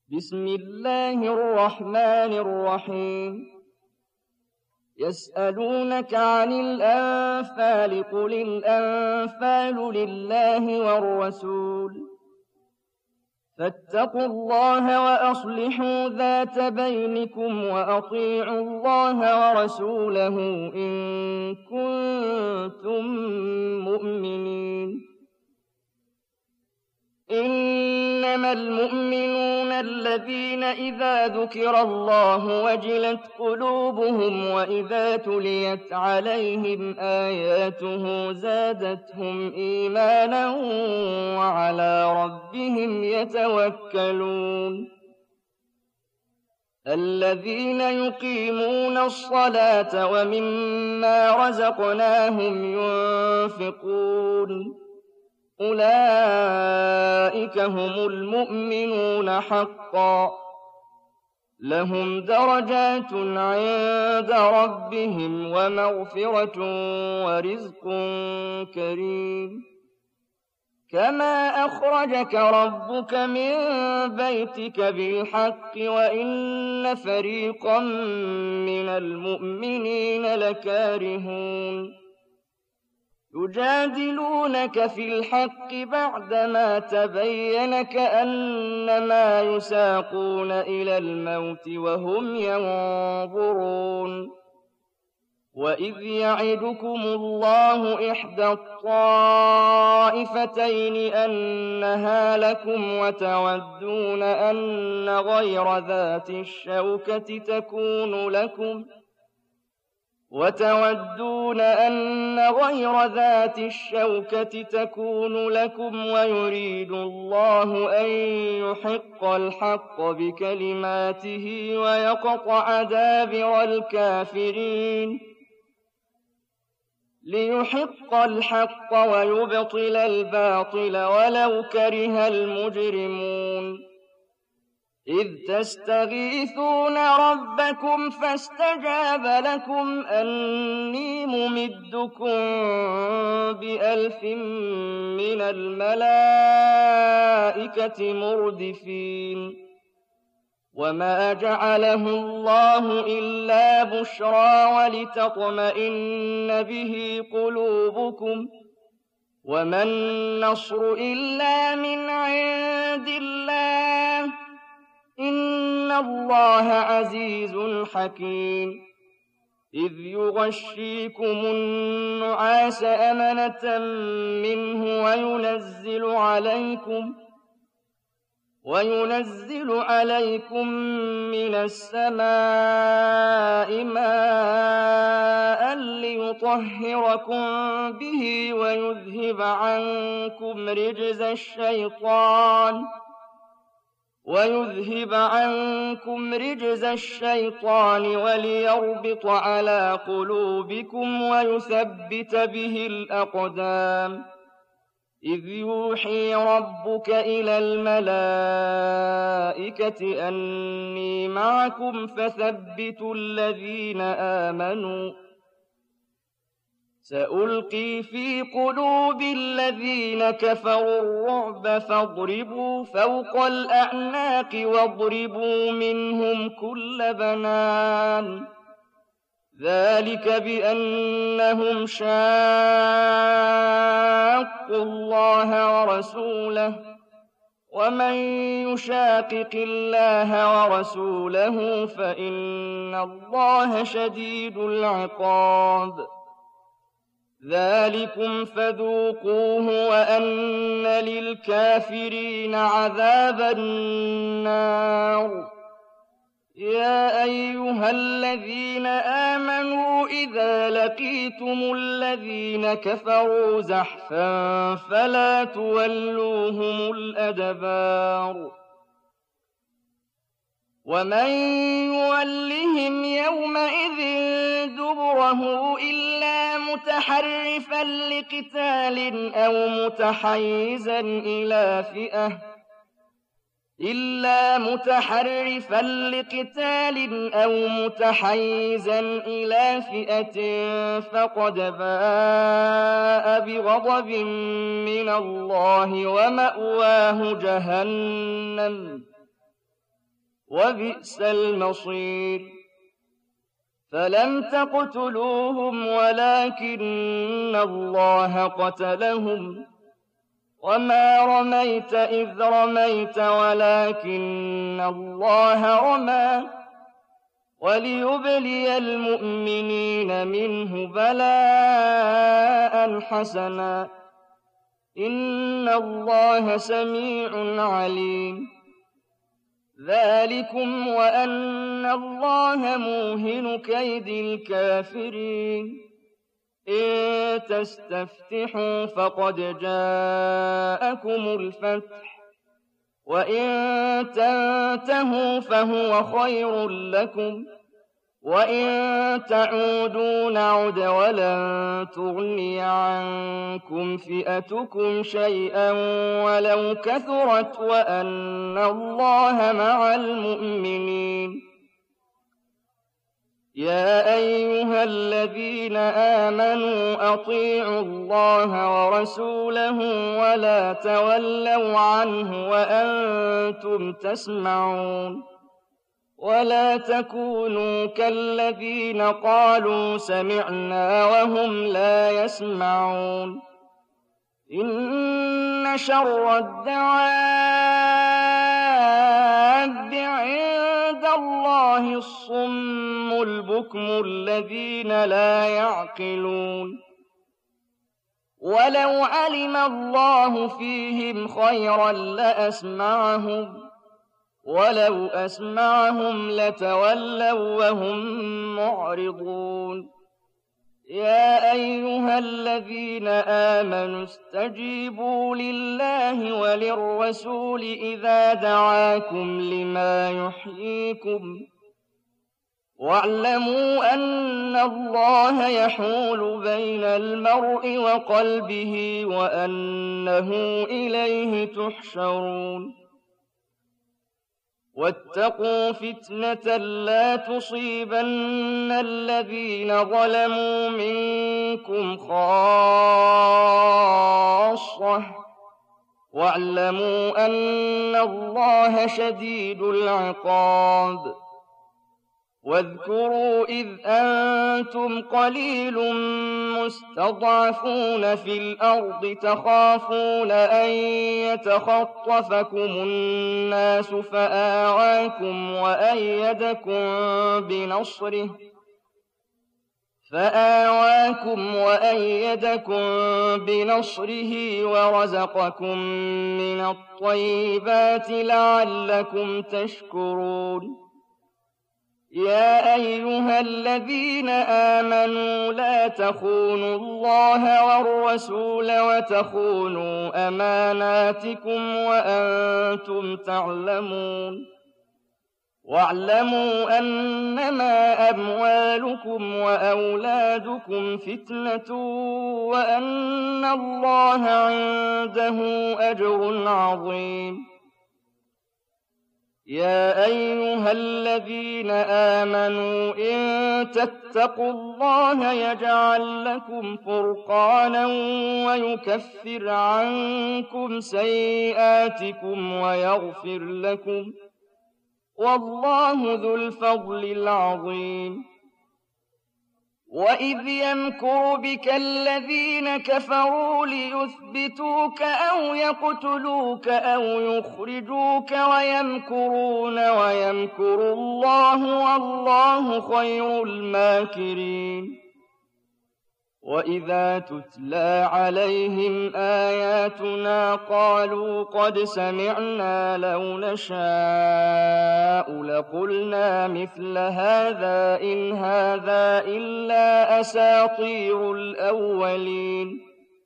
بسم الله الرحمن الرحيم يسألونك عن الأنفال قل الأنفال لله والرسول فاتقوا الله وأصلحوا ذات بينكم وأطيعوا الله ورسوله إن كنتم مؤمنين إنما المؤمنون الذين إذا ذكر الله وجلت قلوبهم وإذا تليت عليهم آياته زادتهم إيمانا وعلى ربهم يتوكلون الذين يقيمون الصلاة ومما رزقناهم ينفقون أولئك هم المؤمنون حقا لهم درجات عند ربهم ومغفرة ورزق كريم كما أخرجك ربك من بيتك بالحق وإن فريقا من المؤمنين لكارهون يجادلونك في الحق بعدما تبين كأنما يساقون إلى الموت وهم ينظرون وإذ يعدكم الله إحدى الطائفتين أنها لكم وتودون أن غير ذات الشوكة تكون لكم ويريد الله أن يحق الحق بكلماته ويقطع دابر الكافرين ليحق الحق ويبطل الباطل ولو كره المجرمون إذ تستغيثون ربكم فاستجاب لكم أني ممدكم ب1000 من الملائكة مردفين وما جعله الله إلا بشرى ولتطمئن به قلوبكم وما النصر إلا من عند الله إن الله عزيز حكيم إذ يغشيكم النعاس أمنة منه وينزل عليكم من السماء ماء ليطهركم به ويذهب عنكم رجز الشيطان وليربط على قلوبكم ويثبت به الأقدام إذ يوحي ربك إلى الملائكة أني معكم فثبتوا الذين آمنوا سألقي في قلوب الذين كفروا الرعب فاضربوا فوق الأعناق واضربوا منهم كل بنان ذلك بأنهم شاقوا الله ورسوله ومن يشاقق الله ورسوله فإن الله شديد العقاب ذلكم فذوقوه وأن للكافرين عذاب النار يا أيها الذين آمنوا إذا لقيتم الذين كفروا زحفا فلا تولوهم الأدبار ومن يولهم يومئذ دبره إلا متحرفا لقتال أو متحيزا إلى فئة فقد باء بغضب من الله ومأواه جهنم وبئس المصير فلم تقتلوهم ولكن الله قتلهم وما رميت إذ رميت ولكن الله رمى وليبلي المؤمنين منه بلاء حسنا إن الله سميع عليم ذلكم وأن الله موهن كيد الكافرين إن تستفتحوا فقد جاءكم الفتح وإن تنتهوا فهو خير لكم وإن تعودوا نعد ولن تغني عنكم فئتكم شيئا ولو كثرت وأن الله مع المؤمنين يا أيها الذين آمنوا أطيعوا الله ورسوله ولا تولوا عنه وأنتم تسمعون ولا تكونوا كالذين قالوا سمعنا وهم لا يسمعون إن شر الدواب عند الله الصم البكم الذين لا يعقلون ولو علم الله فيهم خيرا لأسمعهم ولو أسمعهم لتولوا وهم معرضون يا أيها الذين آمنوا استجيبوا لله وللرسول إذا دعاكم لما يحييكم واعلموا أن الله يحول بين المرء وقلبه وأنه إليه تحشرون واتقوا فتنة لا تصيبن الذين ظلموا منكم خاصة واعلموا أن الله شديد العقاب واذكروا إذ أنتم قليل مستضعفون في الأرض تخافون أن يتخطفكم الناس فآواكم وأيدكم بنصره ورزقكم من الطيبات لعلكم تشكرون يا أيها الذين آمنوا لا تخونوا الله والرسول وتخونوا أماناتكم وأنتم تعلمون واعلموا أنما أموالكم وأولادكم فتنة وأن الله عنده أجر عظيم يا أيها الذين آمنوا إن تتقوا الله يجعل لكم فرقانا ويكفر عنكم سيئاتكم ويغفر لكم والله ذو الفضل العظيم وإذ يمكر بك الذين كفروا ليثبتوك أو يقتلوك أو يخرجوك ويمكرون ويمكر الله والله خير الماكرين وإذا تتلى عليهم آياتنا قالوا قد سمعنا لو نشاء لقلنا مثل هذا إن هذا إلا أساطير الأولين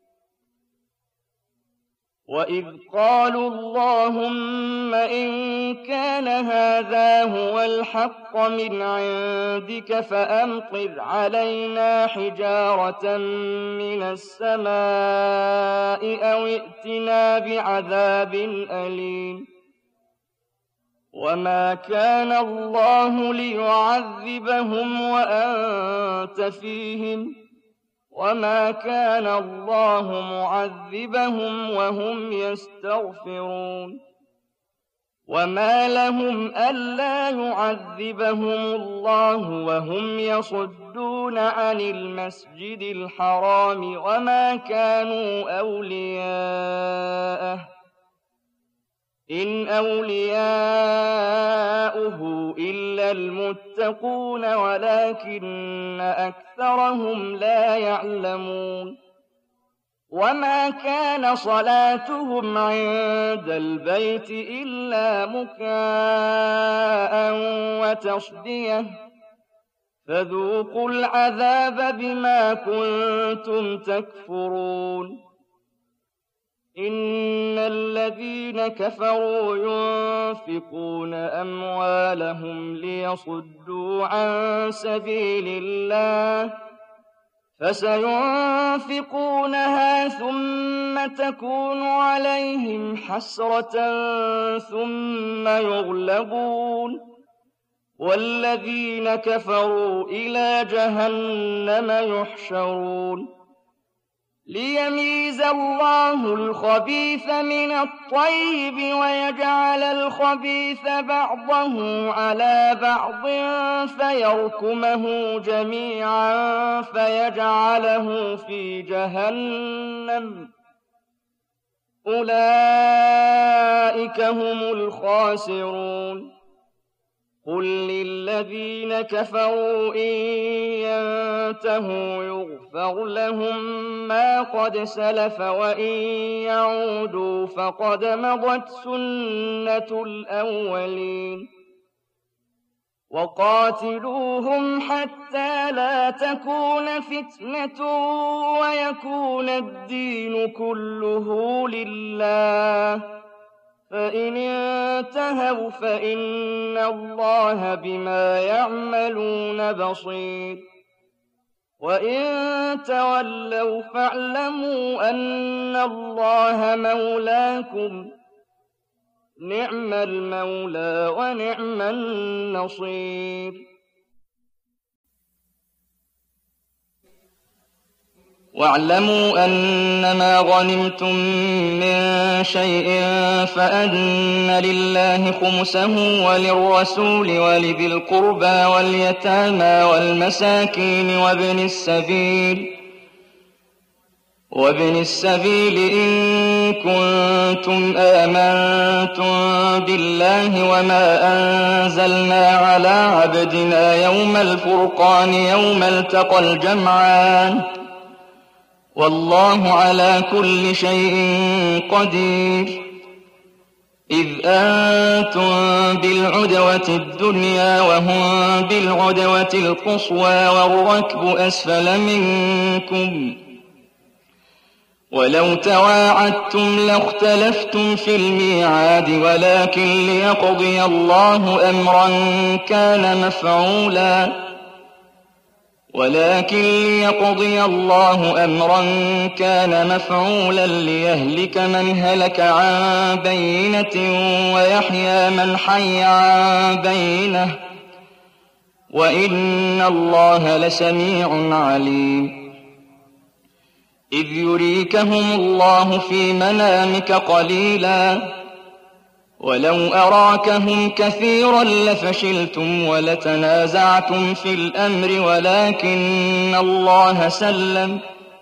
وإذ قالوا اللهم إن كان هذا هو الحق من عندك فأمطر علينا حجارة من السماء أو ائتنا بعذاب أليم وما كان الله ليعذبهم وأنت فيهم وما كان الله معذبهم وهم يستغفرون وما لهم ألا يعذبهم الله وهم يصدون عن المسجد الحرام وما كانوا أولياءه إن أولياؤه إلا المتقون ولكن أكثرهم لا يعلمون وما كان صلاتهم عند البيت إلا مكاء وتصدية فذوقوا العذاب بما كنتم تكفرون إن الذين كفروا ينفقون أموالهم ليصدوا عن سبيل الله فسينفقونها ثم تكون عليهم حسرة ثم يغلبون والذين كفروا إلى جهنم يحشرون ليميز الله الخبيث من الطيب ويجعل الخبيث بعضه على بعض فيركمه جميعا فيجعله في جهنم أولئك هم الخاسرون قل للذين كفروا إن ينتهوا يغفر لهم ما قد سلف وإن يعودوا فقد مضت سنة الأولين وقاتلوهم حتى لا تكون فتنة ويكون الدين كله لله فإن انتهوا فإن الله بما يعملون بصير وإن تولوا فاعلموا أن الله مولاكم نعم المولى ونعم النصير واعلموا أنما غنمتم من شيء فأن لله خمسه وللرسول ولذي القربى واليتامى والمساكين وابن السبيل إن كنتم آمنتم بالله وما أنزلنا على عبدنا يوم الفرقان يوم التقى الجمعان والله على كل شيء قدير إذ أنتم بالعدوة الدنيا وهم بالعدوة القصوى والركب أسفل منكم ولو تواعدتم لاختلفتم في الميعاد ولكن ليقضي الله أمرا كان مفعولا ليهلك من هلك عن بينة ويحيى من حي عن بينة وإن الله لسميع عليم إذ يريكهم الله في منامك قليلا ولو أراكهم كثيرا لفشلتم ولتنازعتم في الأمر ولكن الله سلم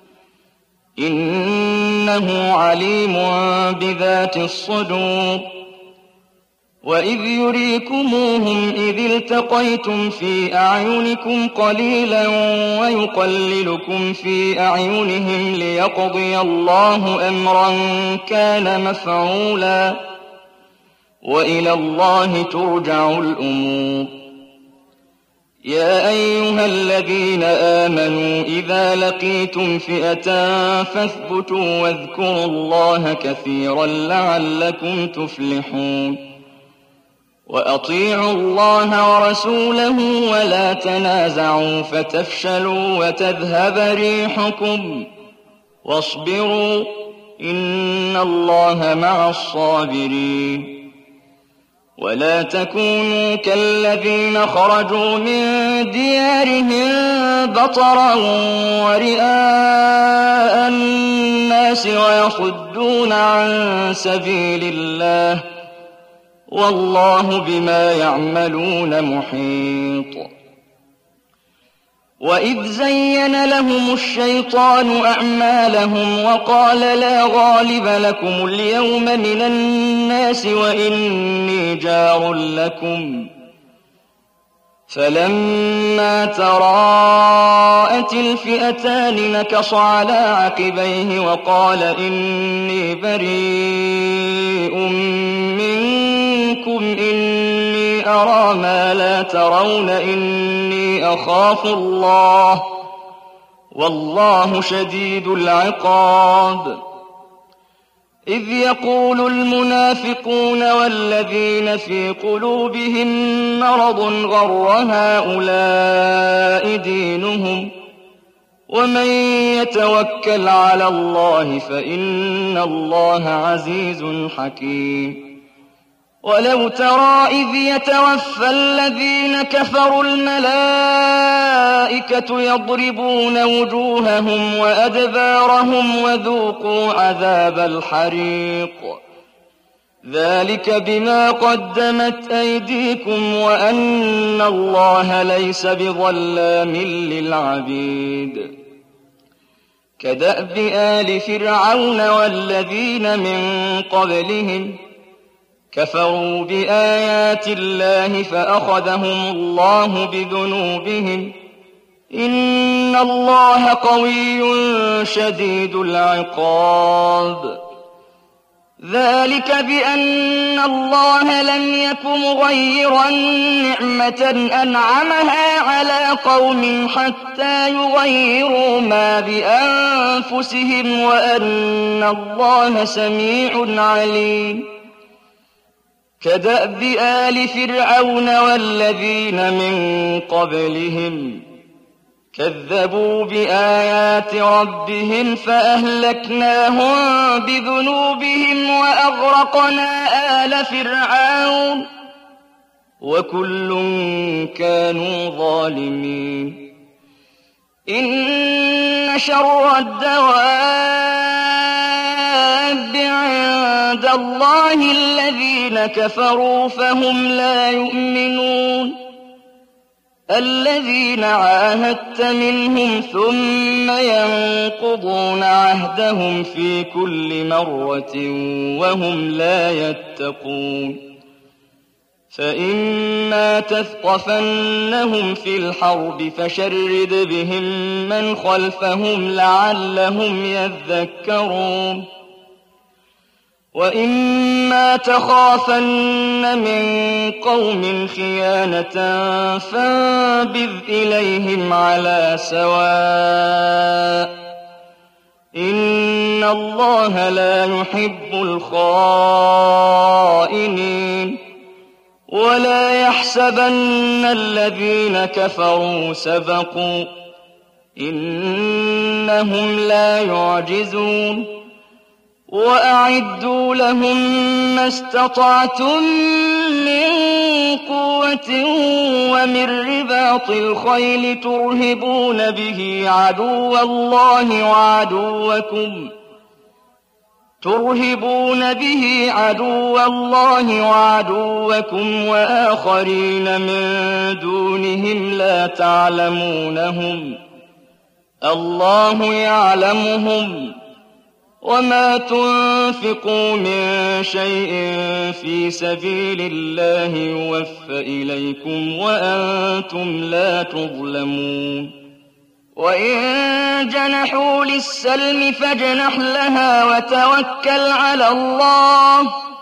إنه عليم بذات الصدور وإذ يريكموهم إذ التقيتم في أعينكم قليلا ويقللكم في أعينهم ليقضي الله أمرا كان مفعولا وإلى الله ترجع الأمور يا أيها الذين آمنوا إذا لقيتم فئة فاثبتوا واذكروا الله كثيرا لعلكم تفلحون وأطيعوا الله ورسوله ولا تنازعوا فتفشلوا وتذهب ريحكم واصبروا إن الله مع الصابرين ولا تكونوا كالذين خرجوا من ديارهم بطرا ورئاء الناس ويصدون عن سبيل الله والله بما يعملون محيط. وإذ زين لهم الشيطان أعمالهم وقال لا غالب لكم اليوم من الناس وإني جار لكم فلما تراءت الفئتان نكص على عقبيه وقال إني بريء منكم إني أرى ما لا ترون إني أخاف الله والله شديد العقاب. إذ يقول المنافقون والذين في قلوبهم مرض غر هؤلاء دينهم ومن يتوكل على الله فإن الله عزيز حكيم. ولو ترى إذ يتوفى الذين كفروا الملائكة يضربون وجوههم وأدبارهم وذوقوا عذاب الحريق ذلك بما قدمت أيديكم وأن الله ليس بظلام للعبيد. كدأب آل فرعون والذين من قبلهم كفروا بآيات الله فأخذهم الله بذنوبهم إن الله قوي شديد العقاب. ذلك بأن الله لم يك مغيرا نعمة أنعمها على قوم حتى يغيروا ما بأنفسهم وأن الله سميع عليم. كدأب آل فرعون والذين من قبلهم كذبوا بآيات ربهم فأهلكناهم بذنوبهم وأغرقنا آل فرعون وكل كانوا ظالمين. إن شر الدواب عند الله الذين كفروا فهم لا يؤمنون. الذين عاهدت منهم ثم ينقضون عهدهم في كل مرة وهم لا يتقون. فإما تثقفنهم في الحرب فشرد بهم من خلفهم لعلهم يذكرون. وإما تخافن من قوم خيانة فانبذ إليهم على سواء إن الله لا يحب الخائنين. ولا يحسبن الذين كفروا سبقوا إنهم لا يعجزون. وأعدوا لهم ما استطعتم من قوة ومن رباط الخيل ترهبون به عدو الله وعدوكم وآخرين من دونهم لا تعلمونهم الله يعلمهم وما تنفقوا من شيء في سبيل الله يوفى إليكم وأنتم لا تظلمون. وإن جنحوا للسلم فاجنح لها وتوكل على الله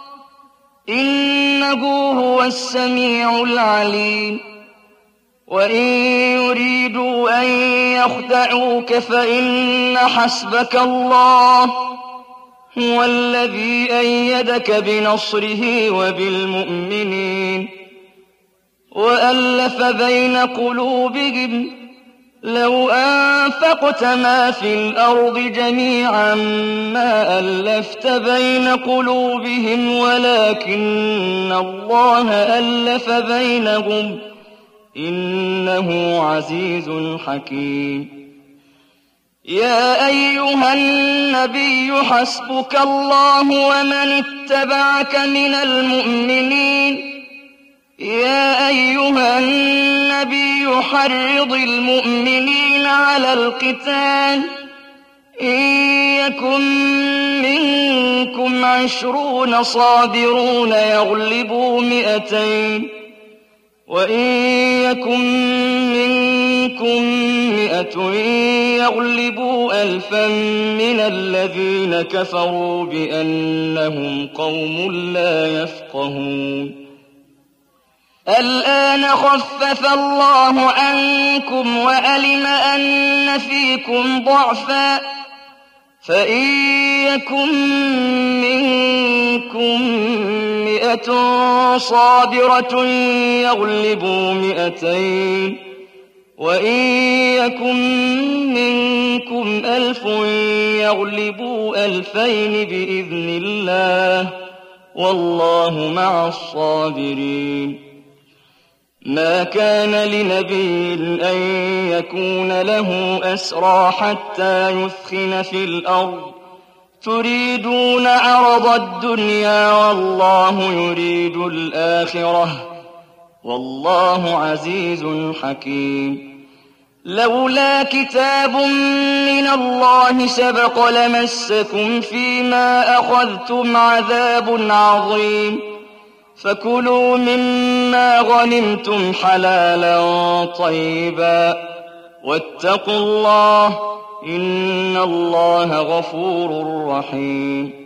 إنه هو السميع العليم. وإن يريدوا أن يخدعوك فإن حسبك الله هو الذي أيدك بنصره وبالمؤمنين. وألف بين قلوبهم لو أنفقت ما في الأرض جميعا ما ألفت بين قلوبهم ولكن الله ألف بينهم إنه عزيز حكيم. يا أيها النبي حسبك الله ومن اتبعك من المؤمنين يا أيها النبي حرض المؤمنين على القتال إن يكن منكم 20 صابرون يغلبوا 200 وإن يكن منكم 100 يغلبوا 1000 من الذين كفروا بأنهم قوم لا يفقهون الآن خفف الله عنكم وألم أن فيكم ضعفا فإن يكن منكم 100 صابرة يغلبوا 200 وإن يكن منكم 1000 يغلبوا 2000 بإذن الله والله مع الصابرين ما كان لنبي أن يكون له أسرى حتى يثخن في الأرض تريدون عرض الدنيا والله يريد الآخرة والله عزيز حكيم لولا كتاب من الله سبق لمسكم فيما أخذتم عذاب عظيم فكلوا مما غنمتم حلالا طيبا واتقوا الله إن الله غفور رحيم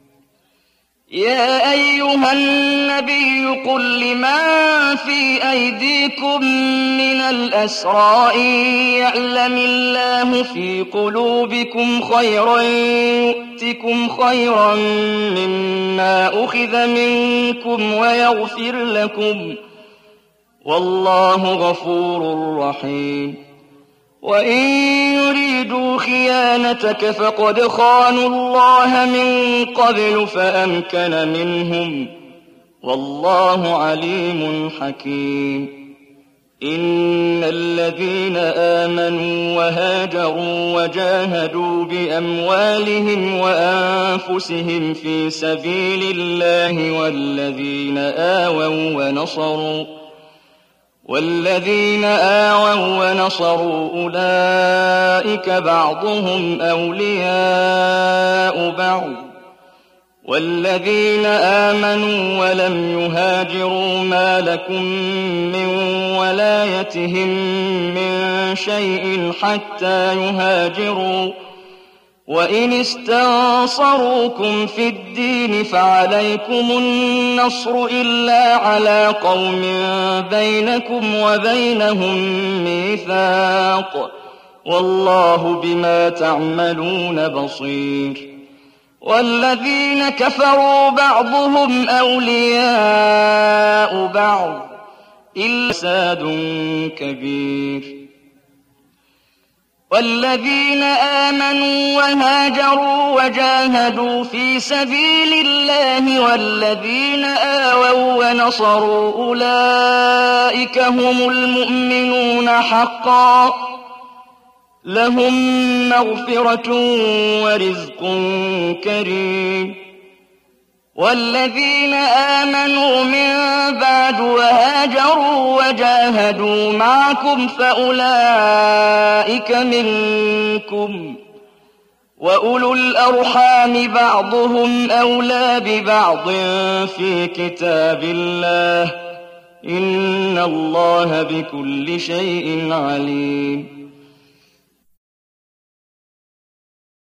يا أيها النبي قل لمن في أيديكم من الأسرى إن يعلم الله في قلوبكم خيرا يؤتكم خيرا مما أخذ منكم ويغفر لكم والله غفور رحيم وإن يريدوا خيانتك فقد خانوا الله من قبل فأمكن منهم والله عليم حكيم إن الذين آمنوا وهاجروا وجاهدوا بأموالهم وأنفسهم في سبيل الله والذين آووا ونصروا أولئك بعضهم أولياء بعض والذين آمنوا ولم يهاجروا ما لكم من ولايتهم من شيء حتى يهاجروا وإن استنصروكم في الدين فعليكم النصر إلا على قوم بينكم وبينهم ميثاق والله بما تعملون بصير والذين كفروا بعضهم أولياء بعض إلا فساد كبير والذين آمنوا وهاجروا وجاهدوا في سبيل الله والذين آووا ونصروا أولئك هم المؤمنون حقا لهم مغفرة ورزق كريم والذين آمنوا من بعد وهاجروا وجاهدوا معكم فأولئك منكم وأولو الأرحام بعضهم أولى ببعض في كتاب الله إن الله بكل شيء عليم